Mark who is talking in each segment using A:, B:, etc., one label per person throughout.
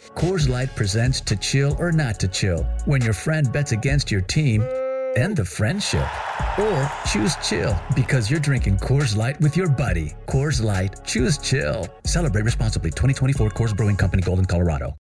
A: Coors Light presents To Chill or Not to Chill, when your friend bets against your team and the friendship. Or choose chill because you're drinking Coors Light with your buddy. Coors Light, choose chill. Celebrate responsibly. 2024 Coors Brewing Company, Golden, Colorado.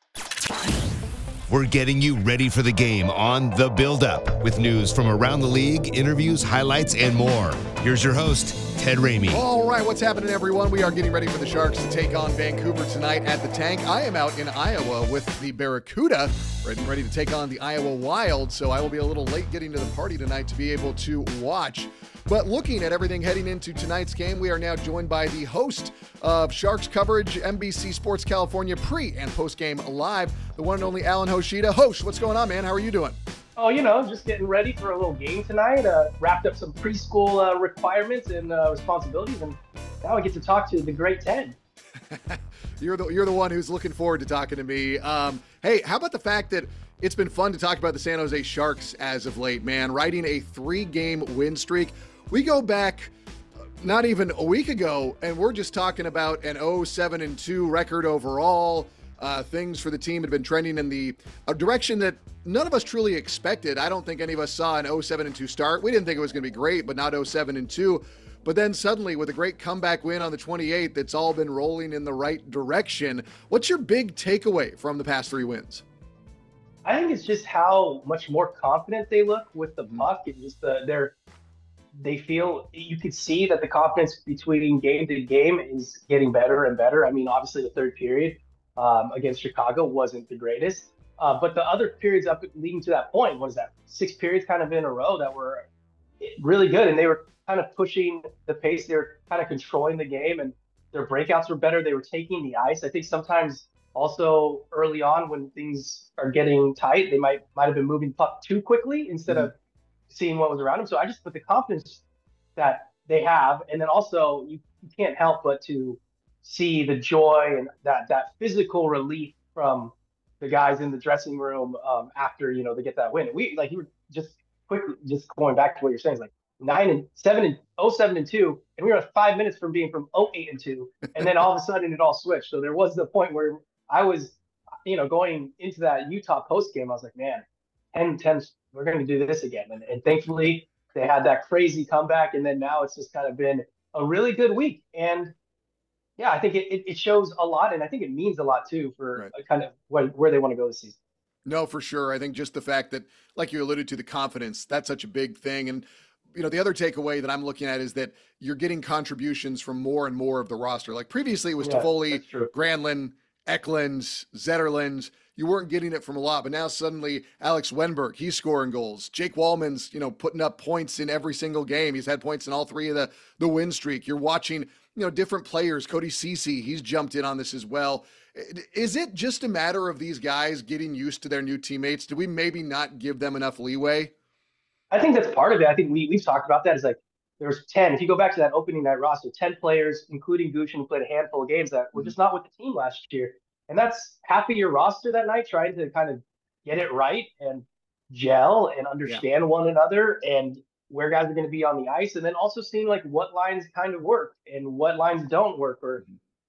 B: We're getting you ready for the game on The Build-Up with news from around the league, interviews, highlights, and more. Here's your host, Ted Ramey.
C: All right, what's happening, everyone? We are getting ready for the Sharks to take on Vancouver tonight at the Tank. I am out in Iowa with the Barracuda, ready to take on the Iowa Wild, so I will be a little late getting to the party tonight to be able to watch. But looking at everything heading into tonight's game, we are now joined by the host of Sharks coverage, NBC Sports California pre- and post-game live, the one and only Alan Hoshida. Hosh, what's going on, man? How are you doing?
D: Oh, just getting ready for a little game tonight. Wrapped up some preschool requirements and responsibilities, and now I get to talk to the great Ted.
C: You're the one who's looking forward to talking to me. Hey, how about the fact that it's been fun to talk about the San Jose Sharks as of late, man, riding a 3-game win streak. We go back not even a week ago, and we're just talking about an 0-7-2 record overall. Things for the team had been trending in a direction that none of us truly expected. I don't think any of us saw an 0-7-2 start. We didn't think it was going to be great, but not 0-7-2. But then suddenly, with a great comeback win on the 28th, it's all been rolling in the right direction. What's your big takeaway from the past 3 wins?
D: I think it's just how much more confident they look with the puck. It's just they feel, you could see that the confidence between game to game is getting better and better. I mean, obviously the third period against Chicago wasn't the greatest, but the other periods up leading to that point, what is that, 6 periods kind of in a row that were really good, and they were kind of pushing the pace. They were kind of controlling the game, and their breakouts were better. They were taking the ice. I think sometimes also early on when things are getting tight, they might have been moving puck too quickly instead of seeing what was around them. So I just put the confidence that they have, and then also you can't help but to see the joy and that physical relief from the guys in the dressing room after they get that win. And you were just going back to what you're saying, like 9-7 and 0-7-2, and we were 5 minutes from being from 0-8-2, and then all of a sudden it all switched. So there was the point where I was, going into that Utah post game, I was like, man, 10-10, we're going to do this again. And thankfully they had that crazy comeback, and then now it's just kind of been a really good week. And yeah, I think it shows a lot, and I think it means a lot too for kind of where they want to go this season.
C: No, for sure. I think just the fact that, like you alluded to, the confidence, that's such a big thing. And, the other takeaway that I'm looking at is that you're getting contributions from more and more of the roster. Like previously it was Toffoli, Granlund, Eklund, Zetterlund. You weren't getting it from a lot, but now suddenly Alex Wenberg, he's scoring goals. Jake Wallman's, putting up points in every single game. He's had points in all 3 of the win streak. You're watching, different players. Cody Ceci, he's jumped in on this as well. Is it just a matter of these guys getting used to their new teammates? Do we maybe not give them enough leeway?
D: I think that's part of it. I think we've talked about that. It's like there's 10. If you go back to that opening night roster, 10 players, including Gushchin, who played a handful of games that were just not with the team last year. And that's half of your roster that night, trying to kind of get it right and gel and understand one another and where guys are going to be on the ice. And then also seeing like what lines kind of work and what lines don't work, or,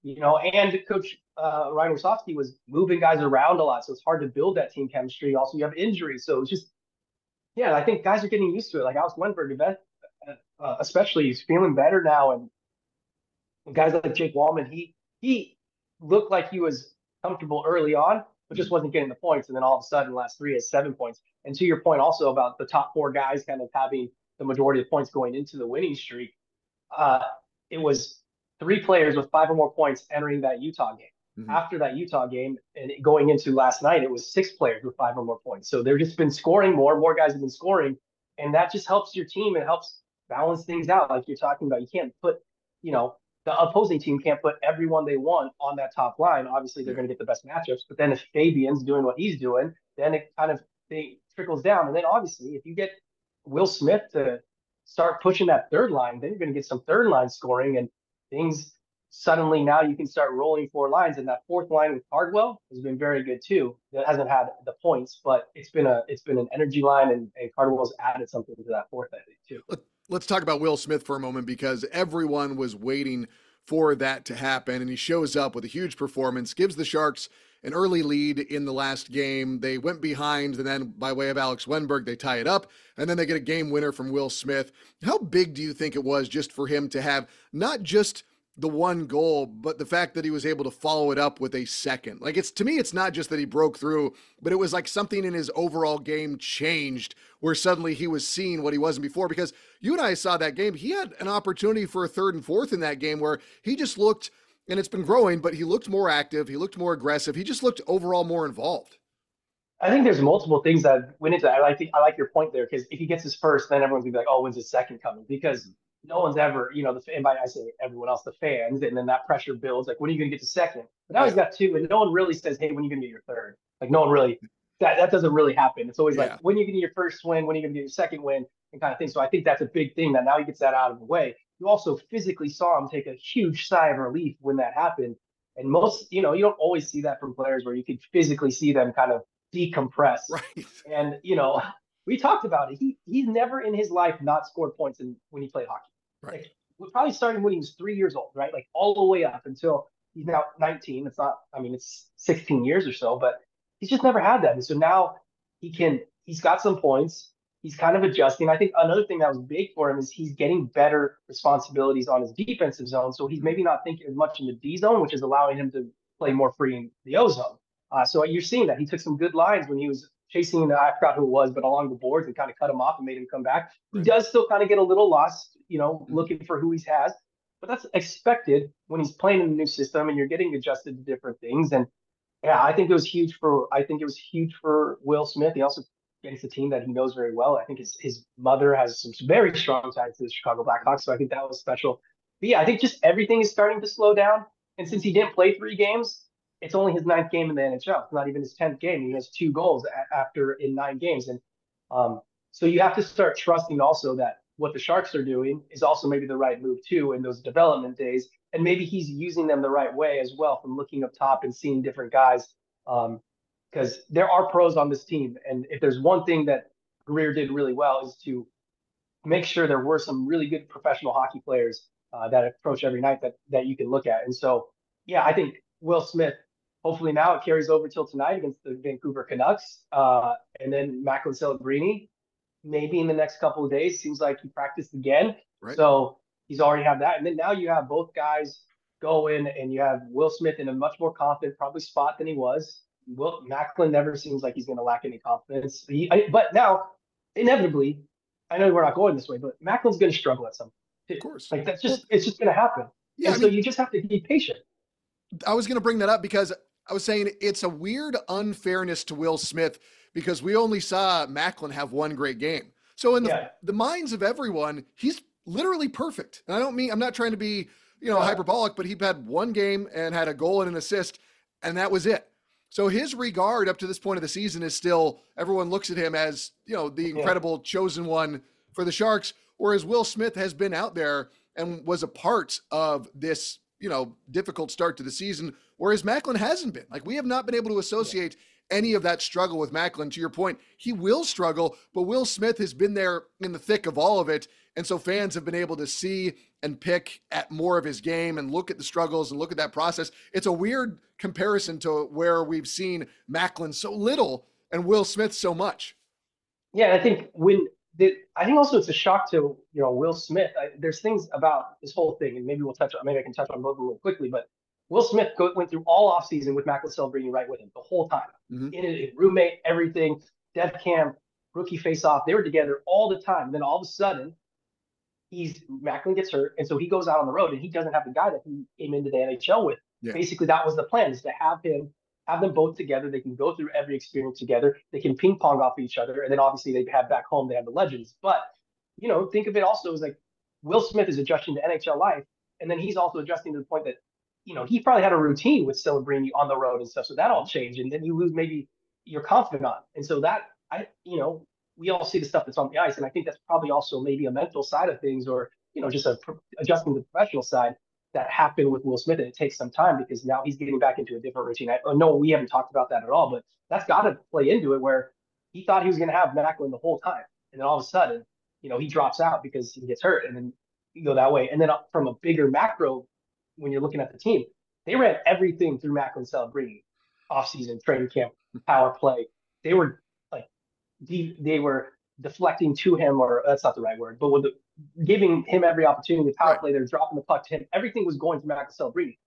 D: and Coach Ryan Wasowski was moving guys around a lot. So it's hard to build that team chemistry. Also, you have injuries. So it's just, I think guys are getting used to it. Like Alex Wenberg, especially, he's feeling better now. And guys like Jake Wallman, he looked like he was comfortable early on, but just wasn't getting the points. And then all of a sudden, last 3 has 7 points. And to your point also about the top 4 guys kind of having the majority of points going into the winning streak, it was 3 players with 5 or more points entering that Utah game. After that Utah game and going into last night, it was 6 players with 5 or more points. So they've just been scoring more guys have been scoring, and that just helps your team. It helps balance things out. Like you're talking about, you can't put, the opposing team can't put everyone they want on that top line. Obviously, they're going to get the best matchups, but then if Fabian's doing what he's doing, then it kind of trickles down. And then obviously, if you get Will Smith to start pushing that third line, then you're going to get some third line scoring, and things suddenly now you can start rolling 4 lines. And that fourth line with Cardwell has been very good too. That hasn't had the points, but it's been an energy line, and Cardwell's added something to that fourth, I think, too.
C: Let's talk about Will Smith for a moment, because everyone was waiting for that to happen, and he shows up with a huge performance, gives the Sharks an early lead in the last game. They went behind, and then by way of Alex Wenberg, they tie it up, and then they get a game winner from Will Smith. How big do you think it was just for him to have not just the one goal, but the fact that he was able to follow it up with a second? Like, to me, it's not just that he broke through, but it was like something in his overall game changed where suddenly he was seeing what he wasn't before. Because you and I saw that game. He had an opportunity for a third and fourth in that game where he just looked, and it's been growing, but he looked more active. He looked more aggressive. He just looked overall more involved.
D: I think there's multiple things that went into that. I like your point there, because if he gets his first, then everyone's gonna be like, oh, when's his second coming? Because no one's ever, and by I say everyone else, the fans, and then that pressure builds. Like, when are you gonna get to second? But now he's got two, and no one really says, hey, when are you gonna get your third? Like, no one really, that doesn't really happen. It's always like, when are you gonna get your first win? When are you gonna get your second win? And kind of thing. So I think that's a big thing that now he gets that out of the way. You also physically saw him take a huge sigh of relief when that happened. And most, you don't always see that from players, where you could physically see them kind of decompress.
C: Right.
D: And, we talked about it. He's never in his life not scored points when he played hockey.
C: Right.
D: Like, we probably started when he was 3 years old, right? Like, all the way up until he's now 19. It's 16 years or so, but he's just never had that. And so now he's got some points. He's kind of adjusting. I think another thing that was big for him is he's getting better responsibilities on his defensive zone. So he's maybe not thinking as much in the D zone, which is allowing him to play more free in the O zone. So you're seeing that he took some good lines when he was chasing, I forgot who it was, but along the boards, and kind of cut him off and made him come back. He does still kind of get a little lost, looking for who he has, but that's expected when he's playing in a new system and you're getting adjusted to different things. And yeah, I think it was huge for Will Smith. He also against a team that he knows very well. I think his mother has some very strong ties to the Chicago Blackhawks, so I think that was special. But yeah, I think just everything is starting to slow down. And since he didn't play 3 games, it's only his 9th game in the NHL. It's not even his 10th game. He has 2 goals in 9 games. And so you have to start trusting also that what the Sharks are doing is also maybe the right move too in those development days. And maybe he's using them the right way as well, from looking up top and seeing different guys. Because there are pros on this team. And if there's one thing that Greer did really well, is to make sure there were some really good professional hockey players that approach every night that you can look at. And so, yeah, I think Will Smith, hopefully now it carries over till tonight against the Vancouver Canucks. And then Macklin Celebrini, maybe in the next couple of days. Seems like he practiced again. Right. So he's already have that. And then now you have both guys go in, and you have Will Smith in a much more confident, probably spot than he was. Macklin never seems like he's going to lack any confidence. But now, inevitably, I know we're not going this way, but Macklin's going to struggle at some point.
C: Of course.
D: Like, it's just going to happen. Yeah. And so you just have to be patient.
C: I was going to bring that up because I was saying it's a weird unfairness to Will Smith, because we only saw Macklin have 1 great game. So in the minds of everyone, he's literally perfect. And I'm not trying to be, hyperbolic, but he had 1 game and had a goal and an assist, and that was it. So his regard up to this point of the season is still, everyone looks at him as, the incredible chosen one for the Sharks, whereas Will Smith has been out there and was a part of this, difficult start to the season, whereas Macklin hasn't been. Like, we have not been able to associate any of that struggle with Macklin. To your point, he will struggle, but Will Smith has been there in the thick of all of it. And so fans have been able to see and pick at more of his game and look at the struggles and look at that process. It's a weird comparison to where we've seen Macklin so little and Will Smith so much.
D: Yeah, I think I think also it's a shock to Will Smith. There's things about this whole thing, and maybe I can touch on both of them real quickly. But Will Smith went through all offseason with Macklin Celebrini right with him the whole time. Mm-hmm. In roommate, everything, dev camp, rookie face-off. They were together all the time. And then all of a sudden, Macklin gets hurt, and so he goes out on the road, and he doesn't have the guy that he came into the NHL with. Yeah. Basically, that was the plan, is to have them both together. They can go through every experience together. They can ping pong off each other, and then obviously they have back home, they have the legends. But think of it also as like Will Smith is adjusting to NHL life, and then he's also adjusting to the point that he probably had a routine with Celebrini on the road and stuff, so that all changed, and then you lose maybe your confidant, and so that we all see the stuff that's on the ice, and I think that's probably also maybe a mental side of things, or just adjusting to the professional side that happened with Will Smith, and it takes some time because now he's getting back into a different routine. I know we haven't talked about that at all, but that's got to play into it, where he thought he was going to have Macklin the whole time, and then all of a sudden, he drops out because he gets hurt, and then you go that way. And then from a bigger macro, when you're looking at the team, they ran everything through Macklin Celebrini. offseason training camp power play. They were like they were deflecting to him, or that's not the right word, but giving him every opportunity to power play. They're dropping the puck to him. Everything was going to Michael Celebrini.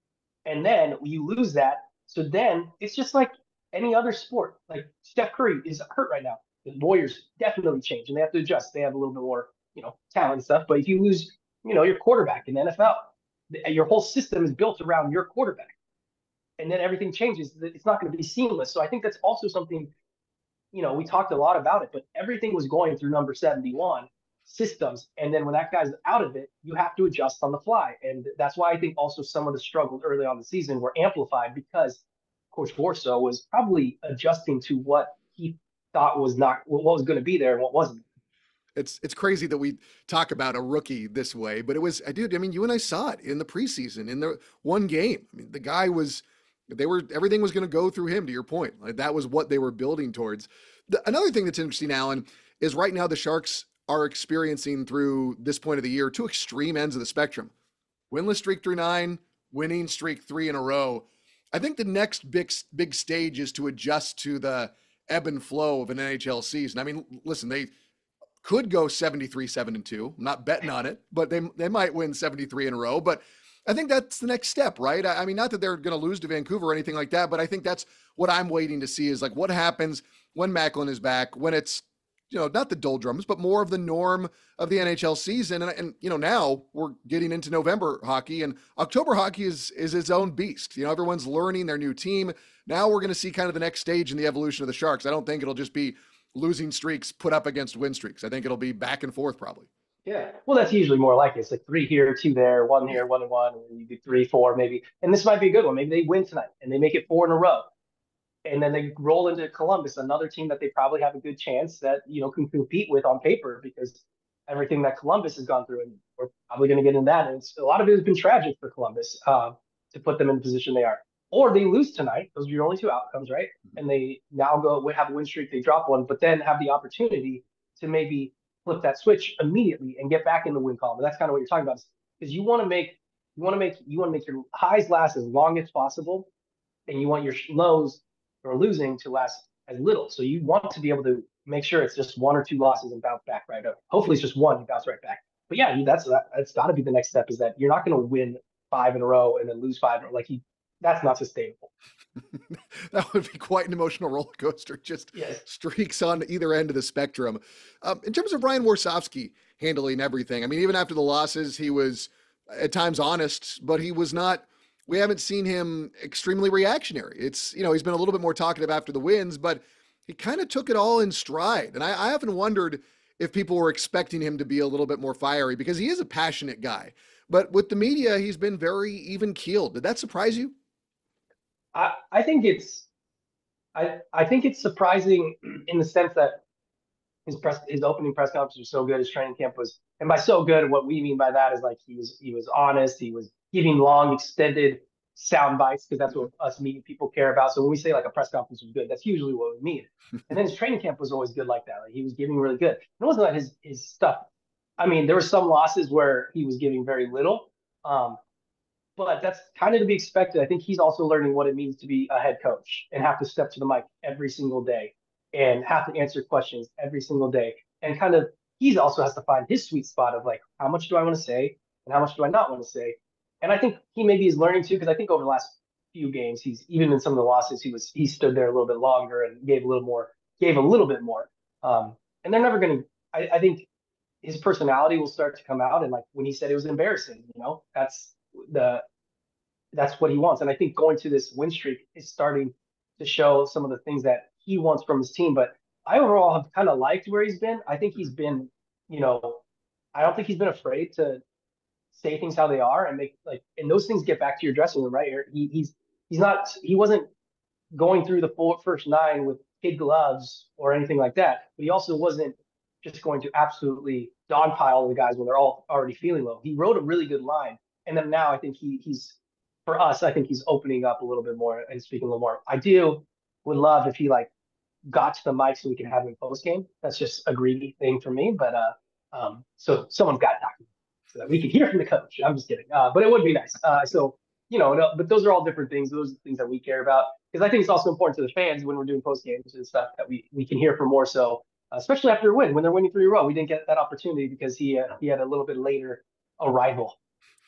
D: And then you lose that. So then it's just like any other sport. Like Steph Curry is hurt right now. The Warriors definitely change and they have to adjust. They have a little bit more, talent and stuff. But if you lose, your quarterback in the NFL, your whole system is built around your quarterback. And then everything changes. It's not going to be seamless. So I think that's also something, we talked a lot about it, but everything was going through number 71 systems. And then when that guy's out of it, you have to adjust on the fly. And that's why I think also some of the struggles early on the season were amplified because Coach Borso was probably adjusting to what he thought was not what was going to be there and what wasn't.
C: It's crazy that we talk about a rookie this way, but it was, dude, I mean, you and I saw it in the preseason in the one game. I mean, the guy was, everything was going to go through him, to your point. Like that was what they were building towards. Another thing that's interesting, Alan, is right now the Sharks are experiencing through this point of the year two extreme ends of the spectrum. Winless streak through 9, winning streak 3 in a row. I think the next big stage is to adjust to the ebb and flow of an NHL season. I mean, listen, they could go 73-7-2. I'm not betting on it, but they might win 73 in a row. But I think that's the next step, right? I mean, not that they're going to lose to Vancouver or anything like that, but I think that's what I'm waiting to see is like what happens when Macklin is back, when it's, not the doldrums, but more of the norm of the NHL season. And now we're getting into November hockey, and October hockey is its own beast. Everyone's learning their new team. Now we're going to see kind of the next stage in the evolution of the Sharks. I don't think it'll just be losing streaks put up against win streaks. I think it'll be back and forth probably.
D: Yeah. Well, that's usually more like it. It's like 3 here, 2 there, 1 here, 1 and 1, and then you do 3, 4 maybe. And this might be a good one. Maybe they win tonight and they make it 4 in a row. And then they roll into Columbus, another team that they probably have a good chance that, can compete with on paper because everything that Columbus has gone through, and we're probably going to get in that. And a lot of it has been tragic for Columbus to put them in the position they are. Or they lose tonight. Those are your only 2 outcomes, right? And they now have a win streak, they drop one, but then have the opportunity to maybe flip that switch immediately and get back in the win column. And that's kind of what you're talking about, because you want to make your highs last as long as possible, and you want your lows or losing to last as little. So you want to be able to make sure it's just 1 or 2 losses and bounce back right up. Hopefully it's just 1, you bounce right back. But yeah, that's got to be the next step, is that you're not going to win 5 in a row and then lose 5 in a row. That's not sustainable.
C: That would be quite an emotional roller coaster. Just streaks on either end of the spectrum. In terms of Brian Warsofsky handling everything, I mean, even after the losses, he was at times honest, but he was not. We haven't seen him extremely reactionary. It's, he's been a little bit more talkative after the wins, but he kind of took it all in stride. And I often wondered if people were expecting him to be a little bit more fiery, because he is a passionate guy. But with the media, he's been very even keeled. Did that surprise you?
D: I think it's surprising in the sense that his opening press conference was so good. His training camp was, and by so good, what we mean by that is like he was honest. He was giving long, extended sound bites, because that's what us media people care about. So when we say like a press conference was good, that's usually what we mean. And then his training camp was always good like that. Like he was giving really good. It wasn't like his stuff. I mean, there were some losses where he was giving very little. But that's kind of to be expected. I think he's also learning what it means to be a head coach and have to step to the mic every single day and have to answer questions every single day. And kind of, he also has to find his sweet spot of like, how much do I want to say and how much do I not want to say? And I think he maybe is learning too, because I think over the last few games, he's even in some of the losses, he stood there a little bit longer and gave a little bit more. And they're never going to, I think his personality will start to come out. And like when he said it was embarrassing, that's what he wants. And I think going to this win streak is starting to show some of the things that he wants from his team. But I overall have kind of liked where he's been. I think he's been, I don't think he's been afraid to say things how they are and and those things get back to your dressing room, right? He wasn't going through the first 9 with kid gloves or anything like that. But he also wasn't just going to absolutely dogpile the guys when they're all already feeling low. He wrote a really good line. And then now I think he's for us, I think he's opening up a little bit more and speaking a little more. I would love if he got to the mic so we can have him post game. That's just a greedy thing for me. But so someone's got to talk to him so that we can hear from the coach. I'm just kidding. But it would be nice. So no, but those are all different things. Those are the things that we care about. Because I think it's also important to the fans when we're doing post games and stuff that we can hear from more so, especially after a win. When they're winning 3 in a row, we didn't get that opportunity because he had a little bit later arrival.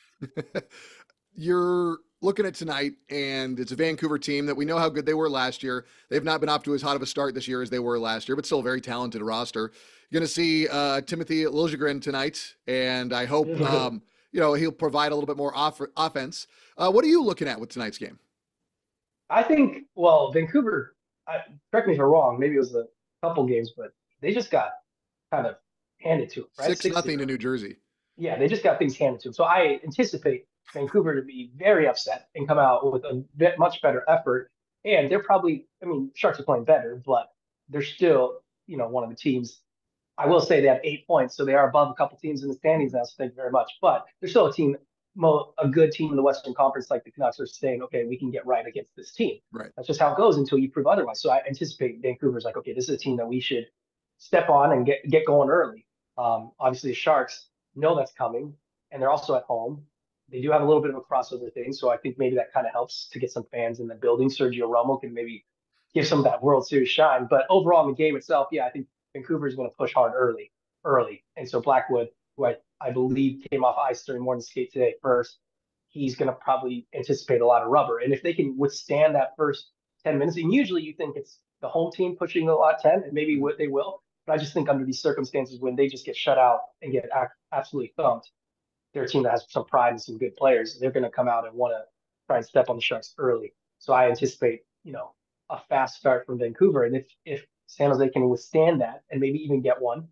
C: You're looking at tonight, and it's a Vancouver team that we know how good they were last year. They've not been off to as hot of a start this year as they were last year, but still a very talented roster. You're going to see Timothy Liljegren tonight, and I hope he'll provide a little bit more offense. What are you looking at with tonight's game?
D: I think, Vancouver, correct me if I'm wrong, maybe it was a couple games, but they just got kind of handed to them, right?
C: 6-0 to New Jersey.
D: Yeah, they just got things handed to them. So I anticipate Vancouver to be very upset and come out with a much better effort. And they're probably, Sharks are playing better, but they're still, one of the teams. I will say they have 8 points, so they are above a couple teams in the standings now, so thank you very much. But they're still a good team in the Western Conference, like the Canucks are saying, okay, we can get right against this team.
C: Right.
D: That's just how it goes until you prove otherwise. So I anticipate Vancouver's like, okay, this is a team that we should step on and get going early. Obviously, the Sharks know that's coming, and they're also at home. They do have a little bit of a crossover thing, so I think maybe that kind of helps to get some fans in the building. Sergio Romo can maybe give some of that World Series shine. But overall, in the game itself, I think Vancouver is going to push hard early. And so Blackwood, who I believe came off ice during morning skate today first, he's going to probably anticipate a lot of rubber. And if they can withstand that first 10 minutes, and usually you think it's the home team pushing a lot 10, and maybe they will. But I just think under these circumstances, when they just get shut out and get absolutely thumped, they're a team that has some pride and some good players. They're going to come out and want to try and step on the Sharks early. So I anticipate, a fast start from Vancouver. And if San Jose can withstand that and maybe even get one,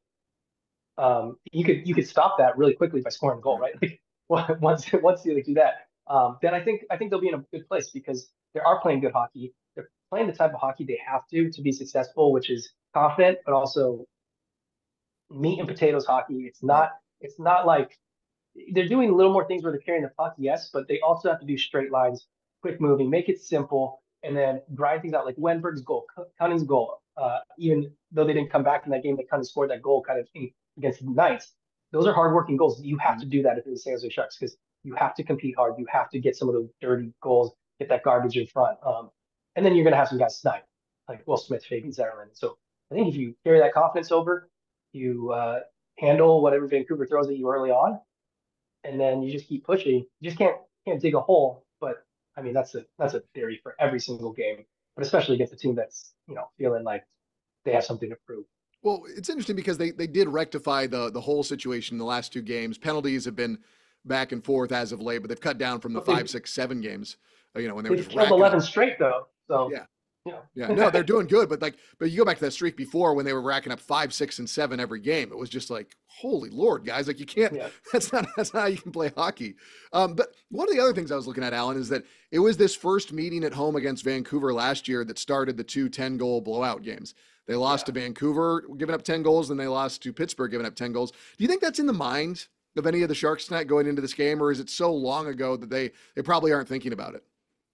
D: you could stop that really quickly by scoring a goal, right? Like, once you do that, then I think they'll be in a good place because they are playing good hockey. They're playing the type of hockey they have to be successful, which is confident, but also meat and potatoes hockey. It's not like they're doing a little more things where they're carrying the puck, yes, but they also have to do straight lines, quick moving, make it simple, and then grind things out like Wenberg's goal, Cunning's goal. Even though they didn't come back in that game, they kind of scored that goal kind of against the Knights. Those are hardworking goals. You have to do that if you're the San Jose Sharks because you have to compete hard. You have to get some of those dirty goals, get that garbage in front. And then you're going to have some guys snipe, like Will Smith, Fabian Zetterlund. So I think if you carry that confidence over, you handle whatever Vancouver throws at you early on, and then you just keep pushing. You just can't dig a hole. But that's a theory for every single game, but especially against a team that's feeling like they have something to prove.
C: Well, it's interesting because they did rectify the whole situation in the last 2 games. Penalties have been back and forth as of late, but they've cut down from the 5, 6, 7 games. When they were just
D: killed 11 straight though. So
C: yeah. No, they're doing good, but you go back to that streak before when they were racking up 5, 6, and 7 every game. It was just like, holy Lord, guys! Like you can't. Yeah. That's not how you can play hockey. But one of the other things I was looking at, Alan, is that it was this first meeting at home against Vancouver last year that started the 2 10-goal blowout games. They lost to Vancouver, giving up 10 goals, and they lost to Pittsburgh, giving up 10 goals. Do you think that's in the mind of any of the Sharks tonight going into this game, or is it so long ago that they probably aren't thinking about it?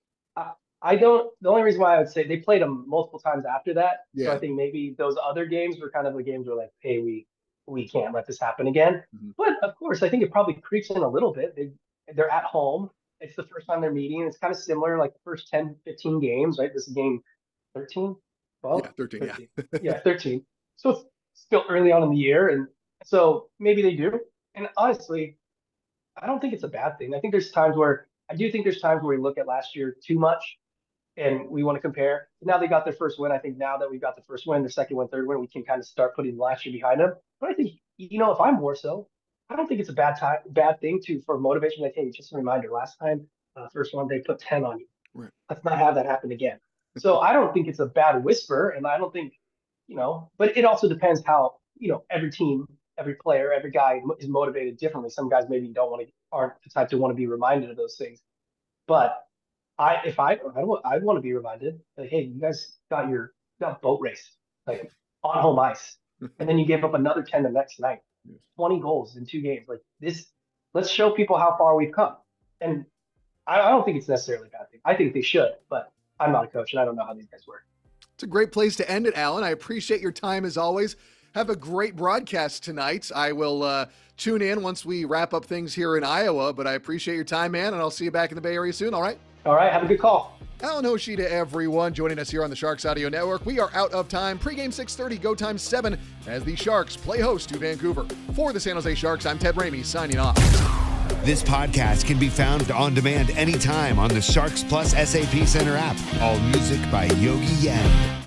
D: I don't. The only reason why I would say they played them multiple times after that.
C: Yeah.
D: So I think maybe those other games were kind of the games where like, hey, we can't let this happen again. Mm-hmm. But of course, I think it probably creeps in a little bit. They're at home. It's the first time they're meeting. It's kind of similar, like the first 10, 15 games, right? This is game 13, 12?
C: Yeah, 13, 13.
D: Yeah, 13. So it's still early on in the year. And so maybe they do. And honestly, I don't think it's a bad thing. I do think there's times where we look at last year too much and we want to compare. Now they got their first win. I think now that we've got the first win, the second win, third win, we can kind of start putting last year behind them. But I think, if I'm more so, I don't think it's a bad thing for motivation. Like, hey, just a reminder, last time, first one, they put 10 on you.
C: Right.
D: Let's not have that happen again. So I don't think it's a bad whisper. And I don't think, but it also depends how, every team, every player, every guy is motivated differently. Some guys maybe aren't the type to want to be reminded of those things. But I want to be reminded, like, hey, you guys got boat race, like on home ice. And then you gave up another 10 the next night, 20 goals in 2 games. Like this, let's show people how far we've come. And I don't think it's necessarily a bad thing. I think they should, but I'm not a coach and I don't know how these guys work.
C: It's a great place to end it, Alan. I appreciate your time as always. Have a great broadcast tonight. I will tune in once we wrap up things here in Iowa, but I appreciate your time, man, and I'll see you back in the Bay Area soon, all right?
D: All right, have a good call.
C: Alan Hoshii to everyone joining us here on the Sharks Audio Network. We are out of time. Pre-game 6:30, go time 7 as the Sharks play host to Vancouver. For the San Jose Sharks, I'm Ted Ramey signing off.
B: This podcast can be found on demand anytime on the Sharks Plus SAP Center app. All music by Yogi Yen.